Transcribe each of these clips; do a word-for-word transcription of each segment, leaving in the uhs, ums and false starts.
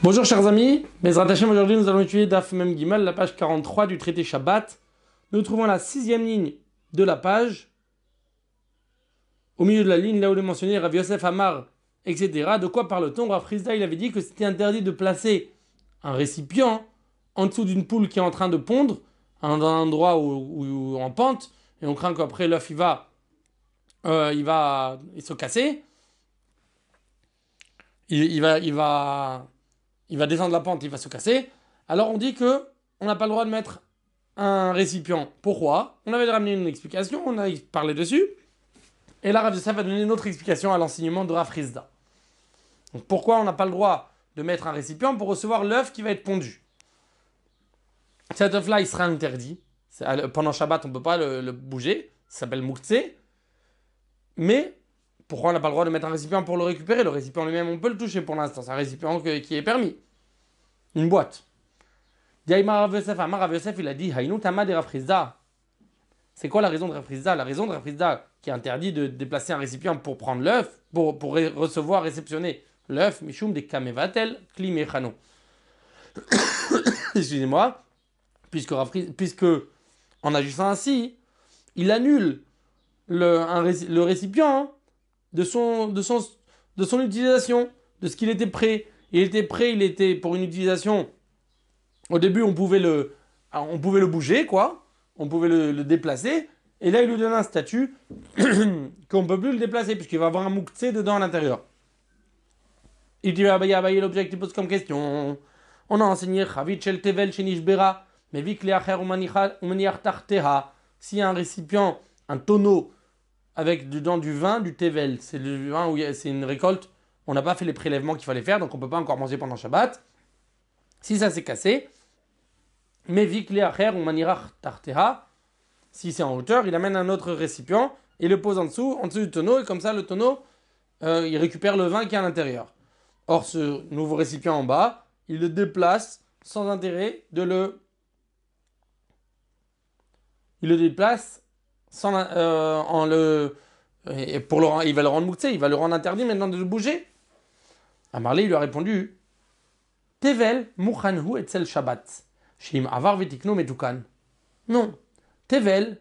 Bonjour chers amis, Bezrat Hashem, aujourd'hui nous allons étudier Daf Mem Gimel, la page quarante-trois du traité Shabbat. Nous trouvons la sixième ligne de la page, au milieu de la ligne, là où il est mentionné Rav Yosef Amar, et cetera. De quoi parle-t-on? Rav Frizda, il avait dit que c'était interdit de placer un récipient en dessous d'une poule qui est en train de pondre, dans un endroit où, où- où- en pente, et on craint qu'après l'œuf il va, euh, il va il se casser, il, il va, il va il va descendre la pente, il va se casser. Alors on dit que on n'a pas le droit de mettre un récipient. Pourquoi? On avait ramené une explication, on a parlé dessus. Et là, Rav Yosef va donner une autre explication à l'enseignement de Rav Frizda. Donc pourquoi on n'a pas le droit de mettre un récipient pour recevoir l'œuf qui va être pondu? Cet œuf-là, il sera interdit. Pendant Shabbat, on ne peut pas le, le bouger. Ça s'appelle mouktsé. Mais pourquoi on n'a pas le droit de mettre un récipient pour le récupérer? Le récipient lui-même, on peut le toucher pour l'instant. C'est un récipient que- qui est permis. Une boîte. Diaïma Rav Yosef, Amar Rav Yosef, il a dit Haïnou Tama de Rav Frizda. C'est quoi la raison de Rav Frizda? La raison de Rav Frizda qui interdit de déplacer un récipient pour prendre l'œuf, pour, pour ré- recevoir, réceptionner l'œuf, Mishum de Kamevatel, Klimechano. Excusez-moi, puisque, Rav Friz- puisque en agissant ainsi, il annule le, un réci- le récipient hein, de, son, de, son, de son utilisation, de ce qu'il était prêt. Il était prêt, il était pour une utilisation. Au début, on pouvait le, on pouvait le bouger, quoi. On pouvait le, le déplacer. Et là, il lui donne un statut qu'on ne peut plus le déplacer, puisqu'il va avoir un mouktsé dedans à l'intérieur. Il dit, ah bah, bah, l'objet qu'il pose comme question. On a enseigné, Chavit shel tevel shenishbera, mais vik leacher umaniach tarteha. S'il y a un récipient, un tonneau, avec dedans du vin, du tevel, c'est le vin où il y a- c'est une récolte, on n'a pas fait les prélèvements qu'il fallait faire, donc on ne peut pas encore manger pendant Shabbat. Si ça s'est cassé, mais vikleacher ou manirach tarteha, si c'est en hauteur, il amène un autre récipient et le pose en dessous, en dessous du tonneau, et comme ça le tonneau, euh, il récupère le vin qui est à l'intérieur. Or, ce nouveau récipient en bas, il le déplace sans intérêt de le. Il le déplace sans, euh, en le. Et pour le, il va le rendre mouktsé, il va le rendre interdit maintenant de le bouger. Amarlé, il lui a répondu Tevel mukhanhu etzel Shabbat. Shim avar vetikno metukan. Non. Tevel,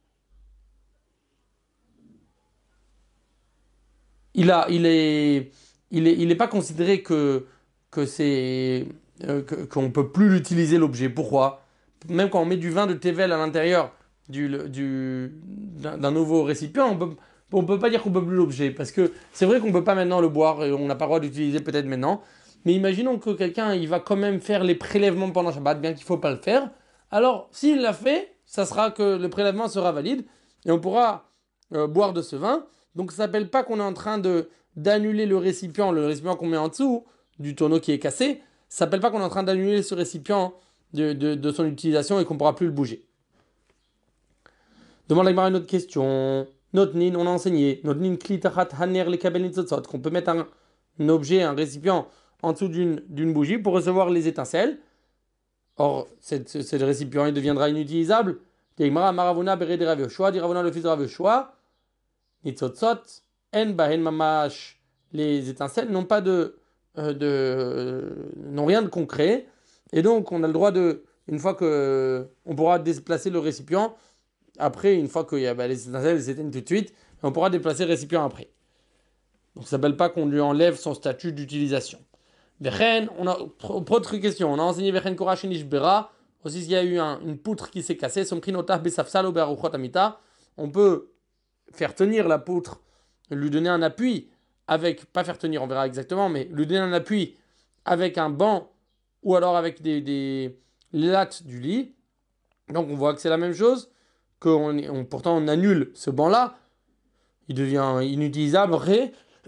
il a, il est, il est, il est pas considéré que que c'est euh, que- qu'on peut plus l'utiliser l'objet. Pourquoi? Même quand on met du vin de Tevel à l'intérieur du, du d'un d'un nouveau récipient, on peut on peut pas dire qu'on peut plus l'objet parce que c'est vrai qu'on peut pas maintenant le boire et on n'a pas le droit d'utiliser peut-être maintenant. Mais imaginons que quelqu'un il va quand même faire les prélèvements pendant Shabbat, bien qu'il faut pas le faire. Alors s'il l'a fait, ça sera que le prélèvement sera valide et on pourra euh, boire de ce vin. Donc ça s'appelle pas qu'on est en train de d'annuler le récipient, le récipient qu'on met en dessous du tonneau qui est cassé. Ça s'appelle pas qu'on est en train d'annuler ce récipient de, de, de son utilisation et qu'on pourra plus le bouger. Demande à une autre question. Notre nin, on a enseigné. Notre nin klitachat haner le kabel nitzotzot, qu'on peut mettre un, un objet, un récipient en dessous d'une d'une bougie pour recevoir les étincelles. Or, ce récipient il deviendra inutilisable. Diagmara maravona bere de Rav Yoshua, dit Ravona le fils de Rav Yoshua. Nitzotzot, en bahen mamash. Les étincelles n'ont pas de, euh, de n'ont rien de concret. Et donc, on a le droit de, une fois que on pourra déplacer le récipient, après, une fois que y a, bah, les étincelles s'éteignent tout de suite, on pourra déplacer le récipient après. Donc, ça ne s'appelle pas qu'on lui enlève son statut d'utilisation. Vechen, on a, autre question, on a enseigné Vechen Korach Nishbera, aussi s'il y a eu un, une poutre qui s'est cassée, Somkrinotah Besafsalo Bearuchot Amita, on peut faire tenir la poutre, lui donner un appui avec, pas faire tenir, on verra exactement, mais lui donner un appui avec un banc ou alors avec des, des lattes du lit. Donc on voit que c'est la même chose, que on, on, pourtant on annule ce banc-là, il devient inutilisable. Ré,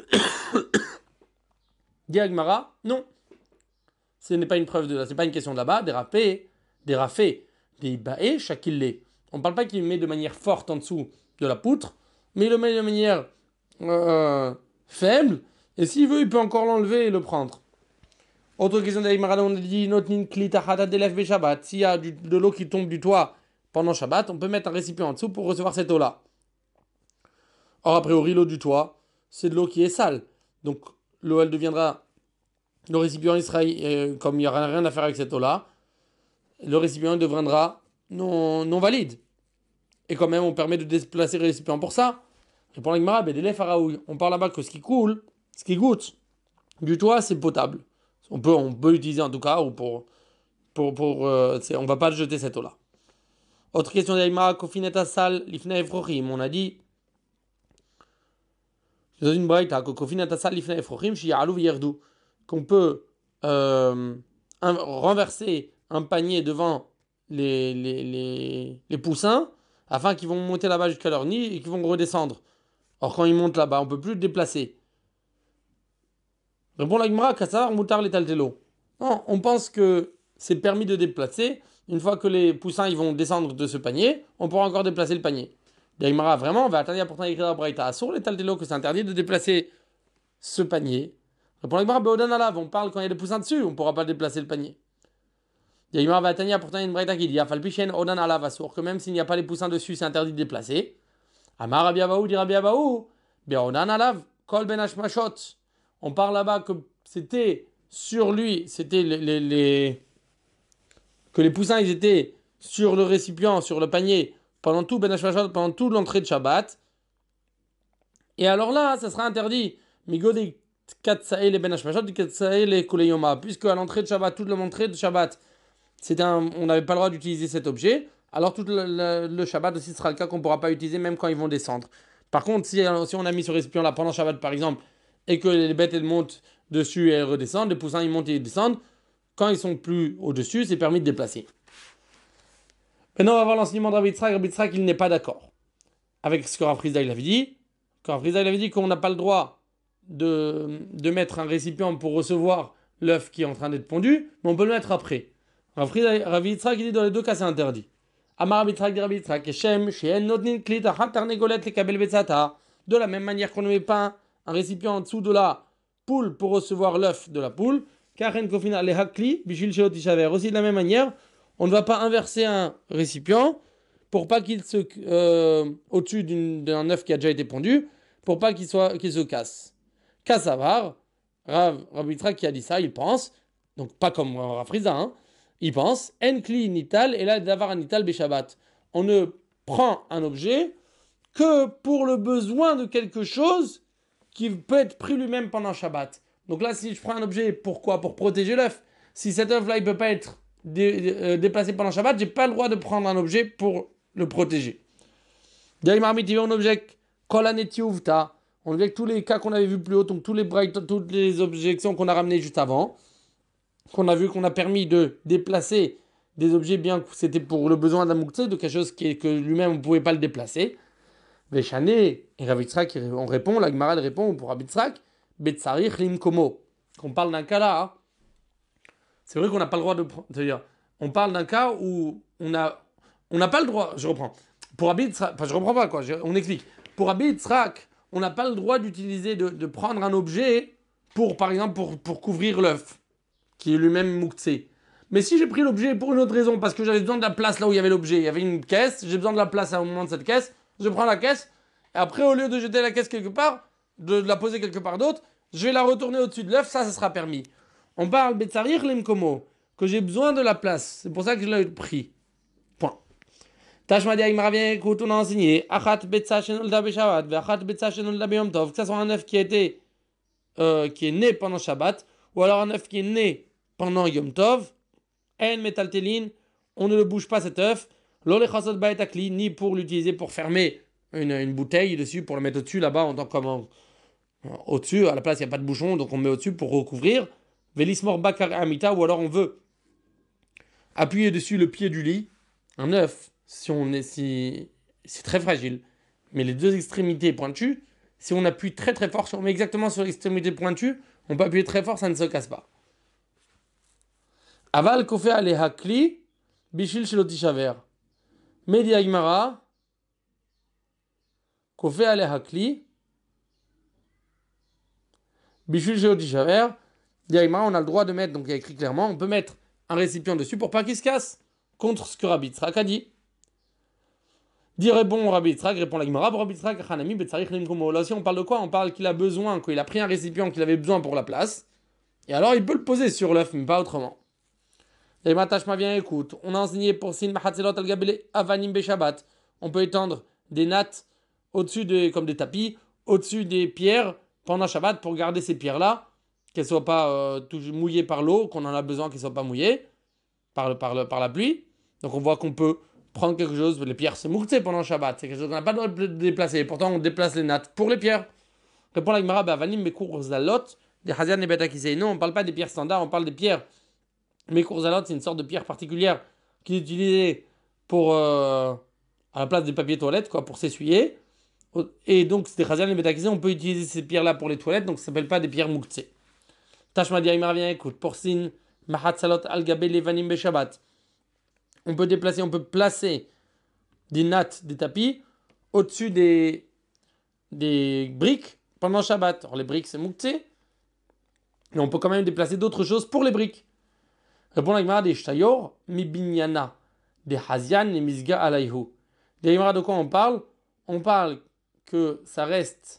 Diagmara, non, ce n'est pas une preuve de là, c'est pas une question de là-bas, des rafés, des rafés, des baé, chacun. On ne parle pas qu'il met de manière forte en dessous de la poutre, mais il le met de manière euh, faible, et s'il veut, il peut encore l'enlever et le prendre. Autre question d'Aïmara, on dit Shabbat. S'il y a du, de l'eau qui tombe du toit pendant Shabbat, on peut mettre un récipient en dessous pour recevoir cette eau-là. Or, a priori, l'eau du toit, c'est de l'eau qui est sale. Donc, l'eau, elle deviendra le récipient, il sera, euh, comme il n'y aura rien à faire avec cette eau-là, le récipient deviendra non, non valide. Et quand même, on permet de déplacer le récipient pour ça. Répond la Gemara, Bédélé Faraouille. On parle là-bas que ce qui coule, ce qui goûte du toit, c'est potable. On peut, on peut l'utiliser en tout cas, ou pour. pour, pour euh, c'est- on ne va pas jeter cette eau-là. Autre question de la Gemara, Kofineta Sal, Lifna Efrochim. On a dit. Dans une braïta, Kofineta Sal, Lifna Efrochim, Shi'alou Yerdu. Qu'on peut euh, un- renverser un panier devant les, les, les, les poussins afin qu'ils vont monter là-bas jusqu'à leur nid et qu'ils vont redescendre. Or, quand ils montent là-bas, on ne peut plus le déplacer. Répond la Gemara, Kassar, Moutar, les Taltelo. Non, on pense que c'est permis de déplacer. Une fois que les poussins ils vont descendre de ce panier, on pourra encore déplacer le panier. La Gemara, vraiment, on va attendre pourtant écrire à Braïta sur les Taltelo que c'est interdit de déplacer ce panier. Répond la Gemara, Beodan Alav, on parle quand il y a des poussins dessus, on ne pourra pas déplacer le panier. La Gemara va attendre pourtant une Braïta qui dit Afalpichen, Odan Alav, Assour, que même s'il n'y a pas les poussins dessus, c'est interdit de déplacer. Amar Rabbi Abaou dit Rabbi Abaou, Beodan Alav, Kol Ben Hashmashot. On parle là-bas que c'était sur lui, c'était les, les, les- que les poussins ils étaient sur le récipient, sur le panier pendant tout Ben Hashmashot, pendant toute l'entrée de Shabbat. Et alors là, ça sera interdit. Migodi Katsae les Ben Hashmashot, Katsae les Kuleyoma, puisque à l'entrée de Shabbat, toute l'entrée de Shabbat, c'était un, on n'avait pas le droit d'utiliser cet objet. Alors tout le, le, le Shabbat aussi sera le cas qu'on ne pourra pas utiliser même quand ils vont descendre. Par contre, si, si on a mis ce récipient là pendant Shabbat par exemple, et que les bêtes elles montent dessus et elles redescendent, les poussins ils montent et ils descendent, quand ils sont plus au-dessus, c'est permis de déplacer. Maintenant, on va voir l'enseignement de Rabbi Yitzhak. Rabbi Yitzhak, il n'est pas d'accord avec ce que Rav Rizda il avait dit. Quand Rav Rizda il avait dit qu'on n'a pas le droit de, de mettre un récipient pour recevoir l'œuf qui est en train d'être pondu, mais on peut le mettre après. Rav Rizda- Rabbi Yitzhak, il dit dans les deux cas, c'est interdit. Amar Rabbi Yitzhak dit Rabbi Yitzhak, Shem, Sheen, Nodnin, Klit, Achat, Tarnegolet, Lekabel, Betzata. De la même manière qu'on ne met pas un récipient en dessous de la poule pour recevoir l'œuf de la poule, Karen Kofina, le Hakli, Bishil Sheot Ishaver. Aussi de la même manière, on ne va pas inverser un récipient pour pas qu'il se euh, au-dessus d'une- d'un œuf qui a déjà été pondu, pour pas qu'il soit qu'il se casse. Kassavar, Rav Rabbi Yitzhak qui a dit ça, il pense, donc pas comme Rav Rizda, hein, il pense, Enkli nital et là d'avar nital beshabbat. On ne prend un objet que pour le besoin de quelque chose qui peut être pris lui-même pendant Shabbat. Donc là, si je prends un objet, pourquoi? Pour protéger l'œuf. Si cet œuf-là, il ne peut pas être dé- euh, déplacé pendant Shabbat, j'ai pas le droit de prendre un objet pour le protéger. Derrière Marmite, il y a un objet, Kolaneti Uvta. On objecte tous les cas qu'on avait vus plus haut, donc tous les bright- toutes les objections qu'on a ramenées juste avant, qu'on a vu qu'on a permis de déplacer des objets bien que c'était pour le besoin d'un mouktsé, de quelque chose qui est, que lui-même on ne pouvait pas le déplacer. Veshané, et Rav Yitzhak, on répond, la Gemara elle répond pour Rav Yitzhak, Betsarich limkomo. Qu'on parle d'un cas là, hein. C'est vrai qu'on n'a pas le droit de prendre. C'est-à-dire, on parle d'un cas où on a, on n'a pas le droit. Je reprends. Pour Rabbi Yitzhak, enfin je reprends pas quoi. je- on explique. Pour Rabbi Yitzhak, on n'a pas le droit d'utiliser, de, de prendre un objet pour, par exemple, pour, pour couvrir l'œuf, qui est lui-même mouktsé. Mais si j'ai pris l'objet pour une autre raison, parce que j'avais besoin de la place là où il y avait l'objet, il y avait une caisse, j'ai besoin de la place à un moment de cette caisse, je prends la caisse, et après, au lieu de jeter la caisse quelque part, de la poser quelque part d'autre, je vais la retourner au-dessus de l'œuf, ça, ça sera permis. On parle Betsarir Lemkomo, que j'ai besoin de la place. C'est pour ça que je l'ai pris. Point. Tashmadia Imravien, écoute, on a enseigné Achat Betsa Shenolda Beshavat, Achat Betsa Shenolda Beyom Tov, que ça soit un œuf qui, a été, euh, qui est né pendant Shabbat, ou alors un œuf qui est né pendant Yom Tov, En Metaltelin, on ne le bouge pas cet œuf, Lolechasot Baetakli, ni pour l'utiliser pour fermer une, une bouteille dessus, pour le mettre au-dessus là-bas, en tant comme au-dessus, à la place il n'y a pas de bouchon, donc on met au-dessus pour recouvrir. Velismor Bakar Amita, ou alors on veut appuyer dessus le pied du lit, un œuf, si on est si c'est très fragile, mais les deux extrémités pointues, si on appuie très très fort, si on met exactement sur l'extrémité pointue, on peut appuyer très fort, ça ne se casse pas. Aval kofé ale hakli, bishil shelotishaver. Medi agmara, kofé ale hakli, bishil shelotishaver. Diagmara, on a le droit de mettre, donc il y a écrit clairement, on peut mettre un récipient dessus pour pas qu'il se casse, contre ce que Rabbi Yitzhak a dit. Dit répond Rabbi Yitzhak, répond la Gemara, Rabbi Yitzhak, Hanami, Betsarich, Limkomo. Là aussi, on parle de quoi? On parle qu'il a besoin, qu'il a pris un récipient qu'il avait besoin pour la place. Et alors, il peut le poser sur l'œuf, mais pas autrement. Et Matashma vient, écoute, on a enseigné pour Sin Mahatzelot al Avanim Beshabbat. On peut étendre des nattes au-dessus des, comme des tapis, au-dessus des pierres pendant Shabbat pour garder ces pierres-là, qu'elles ne soient pas euh, mouillées par l'eau, qu'on en a besoin qu'elles ne soient pas mouillées par, le, par, le, par la pluie. Donc on voit qu'on peut prendre quelque chose, les pierres c'est mouktsé pendant Shabbat, c'est quelque chose qu'on n'a pas le droit de déplacer. Et pourtant on déplace les nattes pour les pierres. Répond la Gemara, Avanim Mekour Zalot, des Hazian et Betakisei. Non, on ne parle pas des pierres standards, on parle des pierres. Mekour Zalot, c'est une sorte de pierre particulière qui est utilisée pour, euh, à la place des papiers toilettes, quoi, pour s'essuyer. Et donc, c'est des Chazian et Betakisei, on peut utiliser ces pierres-là pour les toilettes, donc ça ne s'appelle pas des pierres mouktsé. Tashma Diaïmar vient, écoute, pour Sin, Mahat Salot Al-Gabe Levanim Beshabbat. On peut déplacer, on peut placer des nattes, des tapis, au-dessus des, des briques pendant Shabbat. Alors, les briques, c'est mouktsé, mais on peut quand même déplacer d'autres choses pour les briques. Répond la Gemara des Shtayor, mi binyana, des Hazian et Misga alayhu. Des Gemara de quoi on parle? On parle que ça reste.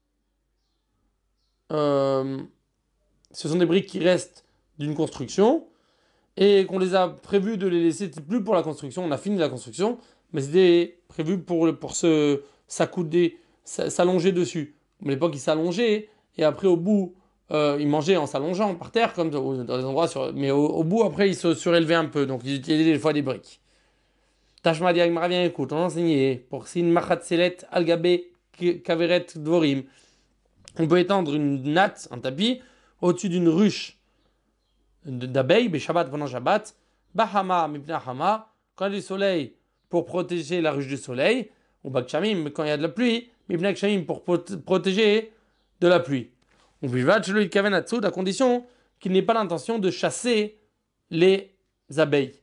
Euh, ce sont des briques qui restent d'une construction et qu'on les a prévus de les laisser plus pour la construction. On a fini la construction, mais c'était prévu pour, pour se s'accouder, s'allonger dessus. À l'époque, ils s'allongeaient et après, au bout. Euh, ils mangeaient en s'allongeant par terre, comme dans des endroits, sur... mais au, au bout, après, ils se surélevaient un peu, donc ils utilisaient des fois des briques. Tashma Diagmara vient, écoute, on a enseigné pour Sin Machatselet Algabe Kaveret Dvorim. On peut étendre une natte, un tapis, au-dessus d'une ruche d'abeilles, Shabbat pendant Shabbat, Bahama Mipna Hama, quand il y a du soleil, pour protéger la ruche du soleil, ou Bakshamim, quand il y a de la pluie, Mipna Kshamim, pour protéger de la pluie. On peut celui de Kaven Hatsoud à condition qu'il n'ait pas l'intention de chasser les abeilles.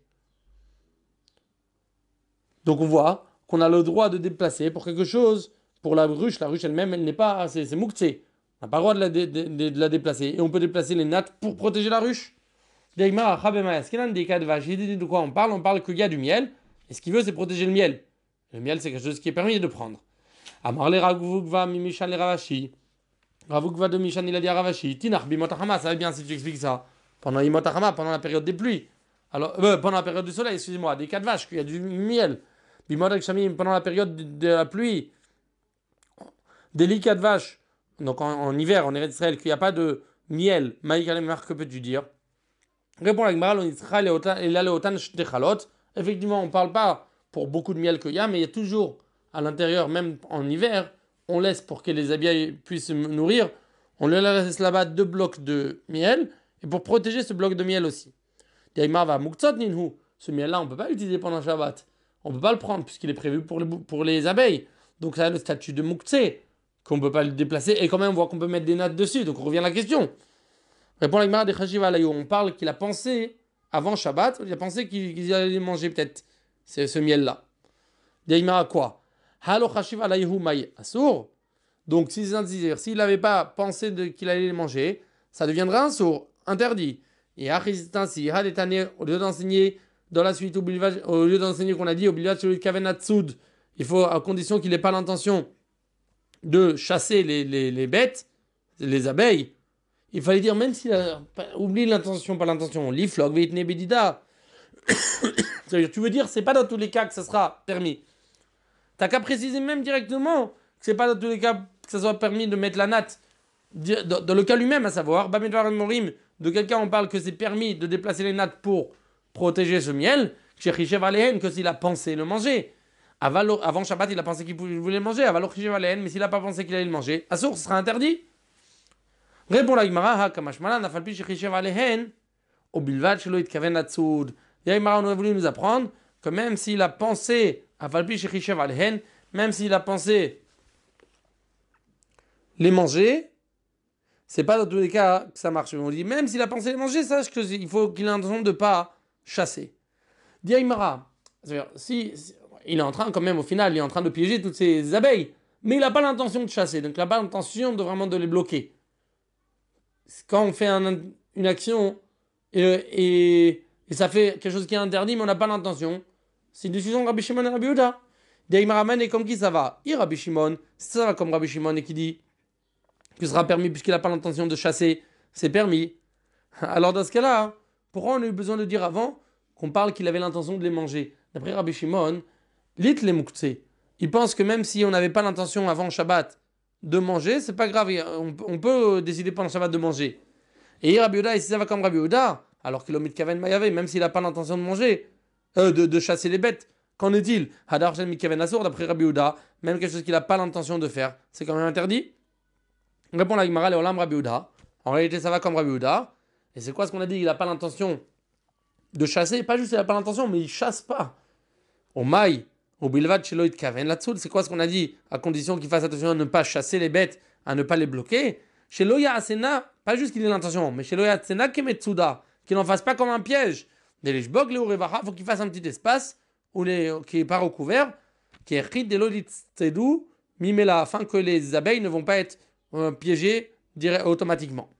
Donc on voit qu'on a le droit de déplacer pour quelque chose, pour la ruche, la ruche elle-même, elle n'est pas, c'est, c'est mouktsé. On n'a pas le droit de la, de, de, de la déplacer. Et on peut déplacer les nattes pour protéger la ruche. De quoi on parle? On parle qu'il y a du miel. Et ce qu'il veut, c'est protéger le miel. Le miel, c'est quelque chose qui est permis de prendre. Amar le Raguvukva Mimishan le Ravashi. Ravukva de Mishan, il a dit à Ravashi, Tinach, Bimotachama, ça va bien si tu expliques ça. Pendant Imotachama, pendant la période des pluies. Alors, euh, pendant la période du soleil, excusez-moi, des quatre vaches, qu'il y a du miel. Bimotachami, pendant la période de, de la pluie, des lits quatre vaches. Donc en, en hiver, en Israël, qu'il n'y a pas de miel. Maïkalemar, que peux-tu dire? Répond la Gemara, il a le otan shtechalot. Effectivement, on ne parle pas pour beaucoup de miel qu'il y a, mais il y a toujours à l'intérieur, même en hiver, on laisse pour que les abeilles puissent se nourrir, on leur laisse là-bas deux blocs de miel, et pour protéger ce bloc de miel aussi. Ce miel-là, on ne peut pas l'utiliser pendant Shabbat. On ne peut pas le prendre, puisqu'il est prévu pour les, pour les abeilles. Donc ça a le statut de mouktsé, qu'on ne peut pas le déplacer, et quand même on voit qu'on peut mettre des nattes dessus, donc on revient à la question. Répond la Gemara de Chashiva Alayo, on parle qu'il a pensé, avant Shabbat, il a pensé qu'il, qu'il allait manger peut-être ce, ce miel-là. Gemara quoi? Halo Chashiva Alayo Maï Assour. Donc si c'est s'il n'avait pas pensé de, qu'il allait les manger, ça deviendra un sourd, interdit. Et ainsi, au lieu d'enseigner dans la suite, au lieu d'enseigner qu'on a dit, au lieu de Kaven Hatsoud, il faut à condition qu'il n'ait pas l'intention de chasser les, les, les bêtes, les abeilles. Il fallait dire, même s'il a oublié l'intention, pas l'intention, l'iflog, veitne bedida. C'est-à-dire, tu veux dire, c'est pas dans tous les cas que ça sera permis. T'as qu'à préciser même directement que c'est pas dans tous les cas que ça soit permis de mettre la natte. Dans, dans le cas lui-même, à savoir, Bamedvar Morim, de quelqu'un on parle que c'est permis de déplacer les nattes pour protéger ce miel, que s'il a pensé le manger. Avant Shabbat, il a pensé qu'il voulait le manger, mais s'il n'a pas pensé qu'il allait le manger, à source, ce sera interdit. Répond la Gemara, Kamashmala, Nafalpi, Shechishev Alehen, au Bilvad, Shelo Itkaven Hatsoud. La Gemara, on a voulu nous apprendre que même s'il a pensé, Nafalpi, Shechishev Alehen, même s'il a pensé les manger, c'est pas dans tous les cas que ça marche. On dit, même s'il a pensé les manger, sache qu'il faut qu'il ait l'intention de ne pas chasser. Diaïmara, si, si il est en train, quand même, au final, il est en train de piéger toutes ces abeilles, mais il n'a pas l'intention de chasser, donc il n'a pas l'intention de vraiment de les bloquer. Quand on fait un, une action et, et, et ça fait quelque chose qui est interdit, mais on n'a pas l'intention, c'est une décision de Rabbi Shimon et Rabbi Yehuda. Diaïmara, et comme qui ça va? Il Rabbi Shimon, ça va comme Rabbi Shimon et qui dit que ce sera permis puisqu'il n'a pas l'intention de chasser, c'est permis. Alors dans ce cas-là, hein, pourquoi on a eu besoin de dire avant qu'on parle qu'il avait l'intention de les manger? D'après Rabbi Shimon, lit les mouktsé. Il pense que même si on n'avait pas l'intention avant Shabbat de manger, c'est pas grave, on, on peut décider pendant Shabbat de manger. Et Rabbi Yehuda, et si ça va comme Rabbi Yehuda, alors que l'omit kaven mayavé, même s'il n'a pas l'intention de manger, euh, de, de chasser les bêtes, qu'en est-il? Hadar shen mikaven asur, d'après Rabbi Yehuda, même quelque chose qu'il n'a pas l'intention de faire, c'est quand même interdit. Répond la Gemara, Léolam Rabbi Yehuda. En réalité, ça va comme Rabbi Yehuda. Et c'est quoi ce qu'on a dit? Il n'a pas l'intention de chasser, pas juste il n'a pas l'intention, mais il chasse pas. Au maï, au bilvad sheloit kaven là-dessous, c'est quoi ce qu'on a dit? À condition qu'il fasse attention à ne pas chasser les bêtes, à ne pas les bloquer. Chez Loya Asena, pas juste qu'il ait l'intention, mais chez Loya Asena Kemetsuda, qu'il n'en fasse pas comme un piège. Des Lishbog, les Urevaha, il faut qu'il fasse un petit espace où les, qui est pas recouvert, qui est Rid de l'Olitzedu, Mimela, afin que les abeilles ne vont pas être euh, piégées direct, automatiquement.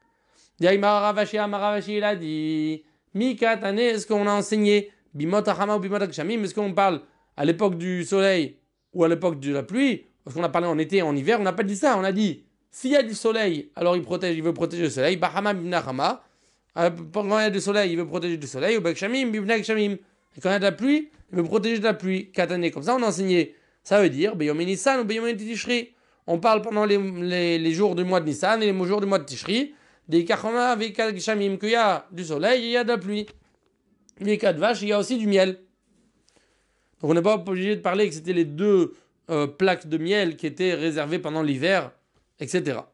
Yaïma Ravashi, Amaravashi, il a dit Mikatane, est-ce qu'on a enseigné Bimot Ahama ou Bimot Akshamim, est-ce qu'on parle à l'époque du soleil ou à l'époque de la pluie? Parce qu'on a parlé en été et en hiver, on n'a pas dit ça, on a dit s'il y a du soleil, alors il protège, il veut protéger le soleil. Bahama bibnachama. Quand il y a du soleil, il veut protéger du soleil. Ou bakshamim bibnak shamim. Et quand il y a de la pluie, il veut protéger de la pluie. Katane, comme ça on a enseigné. Ça veut dire beyomin Nissan ou beyomin Tishri. On parle pendant les, les, les jours du mois de Nissan et les jours du mois de Tishri. Des kachama avec shamim, qu'il y a du soleil et il y a de la pluie. Les quatre vaches, il y a aussi du miel. Donc on n'est pas obligé de parler que c'était les deux euh, plaques de miel qui étaient réservées pendant l'hiver, et cetera.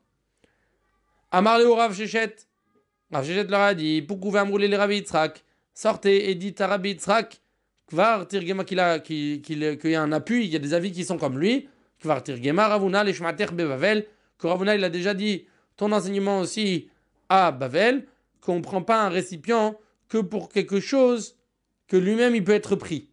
Amar le Rav Shechet. Rav Shechet leur a dit, pour pouvoir rouler les Rabbi Yitzhak, sortez et dites à Rabbi Yitzhak, Kvar Tirgema qu'il a, qu'il, qu'il, qu'il y a un appui, il y a des avis qui sont comme lui, Kvar Tirgema Ravuna, les Shmater Bevavel, que Ravuna il a déjà dit, ton enseignement aussi à Bavel, qu'on ne prend pas un récipient que pour quelque chose que lui-même il peut être pris.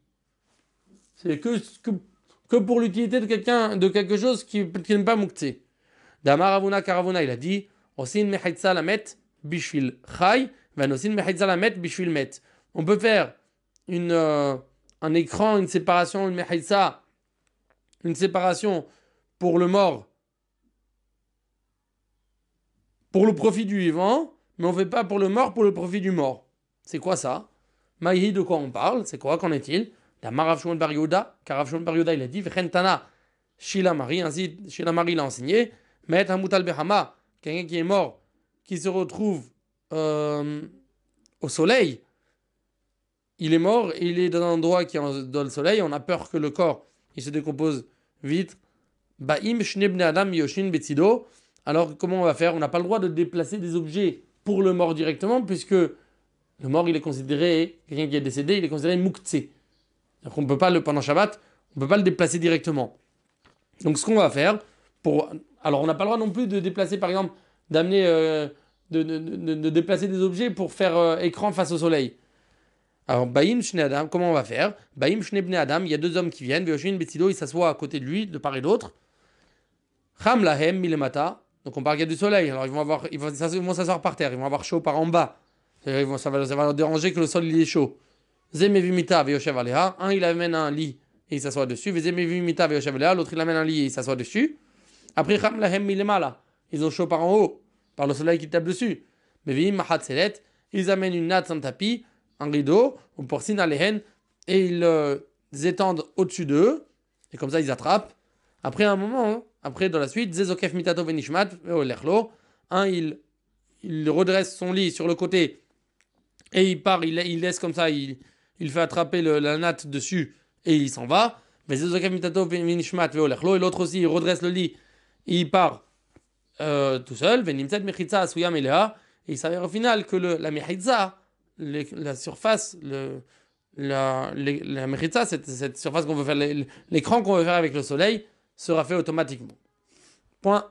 C'est que, que, que pour l'utilité de quelqu'un, de quelque chose qui, qui n'est pas mouktsé. Damar Ravuna Karavuna, il a dit Osin mechaitza lamet bishvil chay, van osin mechaitza lamet bishvil met. On peut faire une, euh, un écran, une séparation, une mechaitza, une séparation pour le mort, pour le profit du vivant, mais on ne fait pas pour le mort, pour le profit du mort. C'est quoi ça? Maïhi, de quoi on parle? C'est quoi? Qu'en est-il? Damar Rav Shimon bar Yehuda, car Rav Shimon bar Yehuda, il a dit Vechentana, Shila Mari, ainsi Shila Mari l'a enseigné. Met Hamutal Behama, quelqu'un qui est mort, qui se retrouve euh, au soleil, il est mort, il est dans un endroit qui est dans le soleil, on a peur que le corps il se décompose vite. Baim Shnebne Adam Yoshin Betsido. Alors comment on va faire? On n'a pas le droit de déplacer des objets pour le mort directement, puisque le mort il est considéré, quelqu'un qui est décédé, il est considéré Muktsé. Donc on peut pas le pendant Shabbat, on peut pas le déplacer directement. Donc ce qu'on va faire pour alors on n'a pas le droit non plus de déplacer par exemple d'amener euh, de, de, de, de déplacer des objets pour faire euh, écran face au soleil. Alors Baim Shne Adam, comment on va faire? Baim Shne Bne Adam, il y a deux hommes qui viennent, Veoshin Betsido, ils s'assoient à côté de lui de part et d'autre. Cham Lahem Milemata, donc on parle qu'il y a du soleil, alors ils vont avoir ils vont, ils vont s'asseoir par terre, ils vont avoir chaud par en bas. Ils vont, ça, va, ça va leur déranger que le sol il est chaud. Zemevimita Veoshev Aleha, un il amène un lit et il s'assoit dessus. Zemevimita Veoshev Aleha, l'autre il amène un lit et il s'assoit dessus. Après Cham Lahem Milemala, ils ont chaud par en haut, par le soleil qui tape dessus. Mais Vim Mahat Selet, ils amènent une natte sans tapis, un rideau, ou pour Sinalehen, et ils euh, étendent au-dessus d'eux, et comme ça ils attrapent. Après un moment, hein, après dans la suite, Zezokef Mitato Venishmat, Veolechlo, un il, il redresse son lit sur le côté, et il part, il, il laisse comme ça, il, il fait attraper le, la natte dessus, et il s'en va. Mais Zezokef Mitato Venishmat, Veolechlo, et l'autre aussi, il redresse le lit, et il part euh, tout seul, Venimtzet Mechitza Asuyam Elea, et il s'avère au final que le, la Mechitza, Les, la surface, le, la, les, la mechitza, cette, cette surface qu'on veut faire, l'écran qu'on veut faire avec le soleil, sera fait automatiquement. Point.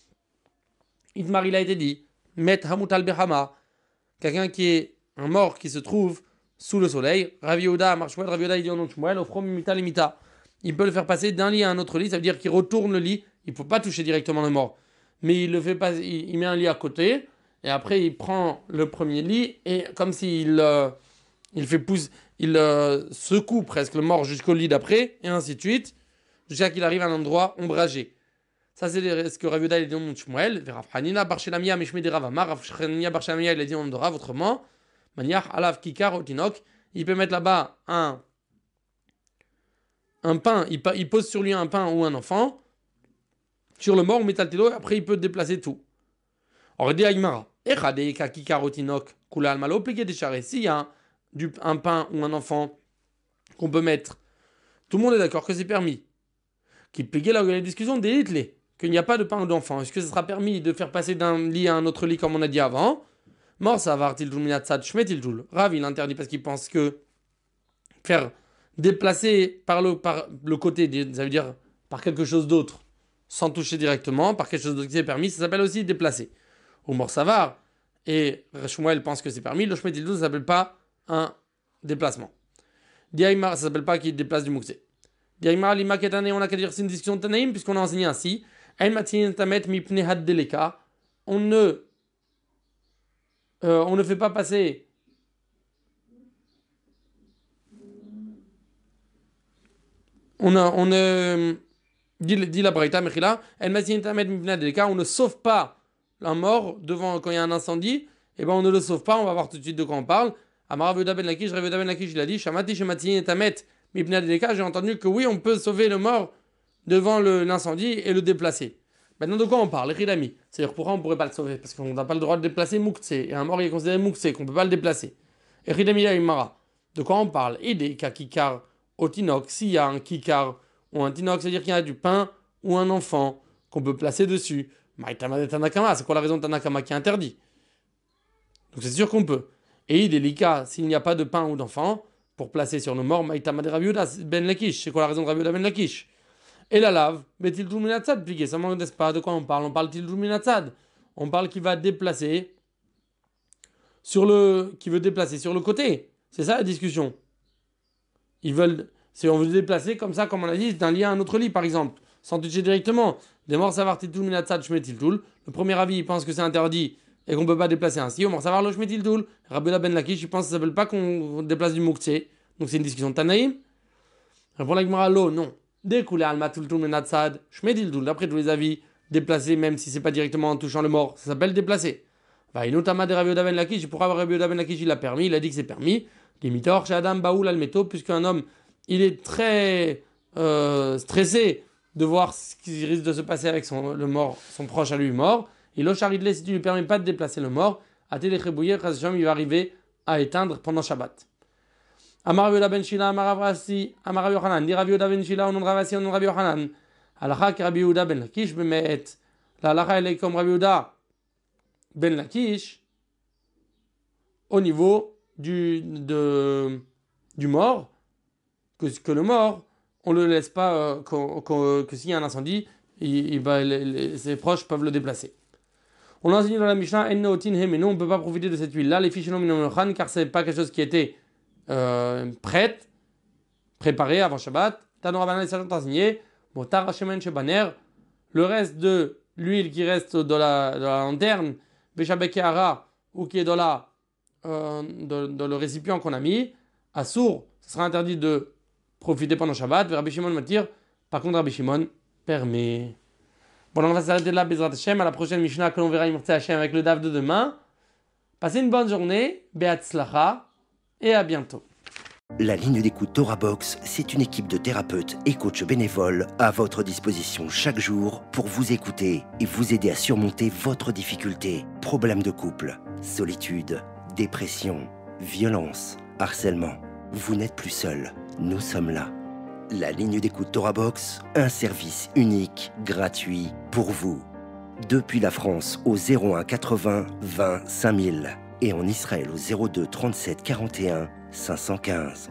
Itmar, il a été dit, Met Hamutal Behama, quelqu'un qui est un mort qui se trouve sous le soleil, Rav Yehuda, Marshmuel, Rav Yehuda, il dit en nom de Shmuel, Ofrom Mita Limita. Il peut le faire passer d'un lit à un autre lit, ça veut dire qu'il retourne le lit, il ne faut pas toucher directement le mort, mais il le fait pas, il, il met un lit à côté. Et après, il prend le premier lit et comme s'il euh, il fait pousse, il euh, secoue presque le mort jusqu'au lit d'après, et ainsi de suite, jusqu'à qu'il arrive à un endroit ombragé. Ça, c'est ce que Rav Yehuda il dit au nom de Shmuel. Rav Hanina bar Shelamia mishmi de Rav Amar. Rav Hanina bar Shelamia il a dit au nom de Rav autrement. Maniach alav kikar otinok. Il peut mettre là-bas un, un pain. Il, il pose sur lui un pain ou un enfant. Sur le mort, ou metaltelo. Et après, il peut déplacer tout. Or, dit Aïmara. Echade ka kikar otinok. Kula almalo pliqué des charrets. S'il y a du, un pain ou un enfant qu'on peut mettre, tout le monde est d'accord que c'est permis. Qui pliquait là où il y a la discussion des litlés. Qu'il n'y a pas de pain ou d'enfant. Est-ce que ce sera permis de faire passer d'un lit à un autre lit comme on a dit avant? Mort, ça va, Tiljoul Minatsad, Shmet Tiljoul. Rav, il interdit parce qu'il pense que faire déplacer par le, par le côté, ça veut dire par quelque chose d'autre, sans toucher directement, par quelque chose d'autre qui est permis, ça s'appelle aussi déplacer. Ou mort, ça va. Et Shmuel pense que c'est permis. Le Shmet Tiljoul, ça s'appelle pas un déplacement. Diaïmar, ça s'appelle pas qu'il déplace du mouxé. Diaïmar, l'ima ketane, on a qu'à dire c'est une discussion de Tanaïm, puisqu'on a enseigné ainsi. On ne, euh, on ne fait pas passer on, a, on ne dit, dit la Braïta Mechila, on ne sauve pas la mort devant quand il y a un incendie, et ben on ne le sauve pas, on va voir tout de suite de quoi on parle. Amar Rav Yehuda ben Lakish, Rav Yehuda ben Lakish, il a dit Shamati Shemati Etamet Mipnei Deleka, j'ai entendu que oui, on peut sauver le mort devant le, l'incendie et le déplacer. Maintenant, de quoi on parle? Ridami. C'est-à-dire, pourquoi on ne pourrait pas le sauver? Parce qu'on n'a pas le droit de déplacer Moukse. Et un mort, il est considéré Moukse, qu'on ne peut pas le déplacer. Et Ridami Imara. De quoi on parle? Ide kakikar au tinok. S'il y a un kikar ou un tinok, c'est-à-dire qu'il y a du pain ou un enfant qu'on peut placer dessus. Maïtama de Tanakama. C'est quoi la raison de Tanakama qui est interdit? Donc, c'est sûr qu'on peut. Et Ide lika, s'il n'y a pas de pain ou d'enfant pour placer sur nos morts, Maïtama de Rav Yehuda ben Lakish. C'est quoi la raison de Rav Yehuda ben Lakish? Et la lave, mais Tiljoul Minatsad, pliqué, ça ne m'intéresse pas. De quoi on parle? On parle Tiljoul Minatsad. On parle qu'il va déplacer sur le, qui veut déplacer sur le côté. C'est ça la discussion. Ils veulent, c'est on veut déplacer comme ça, comme on a dit, d'un lit à un autre lit, par exemple, sans toucher directement. Des morts savoir Tiljoul Minatsad, Shmet Tiljoul. Le premier avis, il pense que c'est interdit et qu'on ne peut pas déplacer ainsi. On va savoir le Shmet Tiljoul. Rabbi Ben Lakish, il pense que ça ne s'appelle pas qu'on déplace du Moukse. Donc c'est une discussion de Tanaïm. Répond la Gemara, l'eau, non. Découlé alma tultul menatsad, shmedildul, d'après tous les avis, déplacer même si c'est pas directement en touchant le mort, ça s'appelle déplacer. Va inotama de Rav Yehuda ben Lakish, pour avoir Rav Yehuda ben Lakish, il a permis, il a dit que c'est permis. Limitor chez Adam baoul almeto, puisqu'un homme, il est très euh, stressé de voir ce qui risque de se passer avec son, le mort, son proche à lui mort. Il ocharidle, si tu lui permets pas de déplacer le mort, à téléchébouiller, il va arriver à éteindre pendant Shabbat. Amar Rav Yehuda ben Shila, Amar Rav Asi, Amar Rav Yochanan, dit Rav Yehuda ben Shila, au nom de Rav Asi, au nom de Rav Yochanan. Alacha que Rav Yehuda ben Lakish bemet. La halacha elle est comme Rav Yehuda ben Lakish au niveau du, de, du mort, que, que le mort, on ne le laisse pas, euh, que, que, que s'il y a un incendie, il, il va, les, les, ses proches peuvent le déplacer. On l'a enseigné dans la Mishnah, En Naotin He, on ne peut pas profiter de cette huile-là, les fiches non minonochan, car ce n'est pas quelque chose qui était Euh, prête, préparée avant Shabbat. Tano Rabbanan et Sachant enseigné. Motar Hashemen Shebaner. Le reste de l'huile qui reste dans la, dans la lanterne, Beshabeke Hara, ou qui est dans, la, euh, dans, dans le récipient qu'on a mis, à sourd, ce sera interdit de profiter pendant Shabbat. Rabbi Shimon m'attire. Par contre, Rabbi Shimon permet. Bon, on va s'arrêter là, Bezrat Hashem. À la prochaine Mishnah que l'on verra Imurtse Hashem avec le D A F de demain. Passez une bonne journée. Be'atzlacha. Et à bientôt. La ligne d'écoute Torah Box, c'est une équipe de thérapeutes et coachs bénévoles à votre disposition chaque jour pour vous écouter et vous aider à surmonter votre difficulté. Problèmes de couple, solitude, dépression, violence, harcèlement. Vous n'êtes plus seul, nous sommes là. La ligne d'écoute Torah Box, un service unique, gratuit pour vous. Depuis la France au zéro un quatre-vingts vingt cinq mille et en Israël au zéro deux trente-sept quarante et un cinq cent quinze.